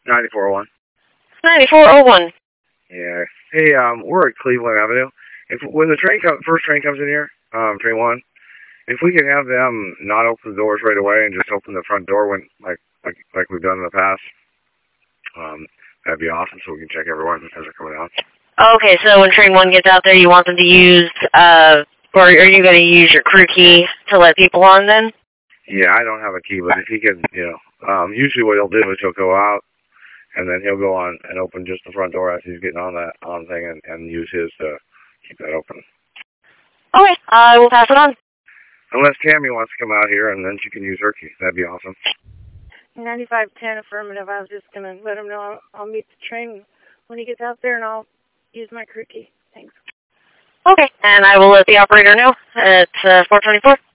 9401. 9401. Yeah. Hey, we're at Cleveland Avenue. If when the first train comes in here, train one, if we could have them not open the doors right away and just open the front door when like we've done in the past, that'd be awesome. So we can check everyone as they're coming out. Okay, so when train 1 gets out there, you want them to use, or are you going to use your crew key to let people on then? Yeah, I don't have a key, but if he can, usually what he'll do is he'll go out, and then he'll go on and open just the front door as he's getting on that thing and use his to keep that open. Okay, I will pass it on. Unless Tammy wants to come out here, and then she can use her key. That'd be awesome. 9510 affirmative. I was just going to let him know I'll meet the train when he gets out there, and I'll use my crew key. Thanks. Okay, and I will let the operator know at 424.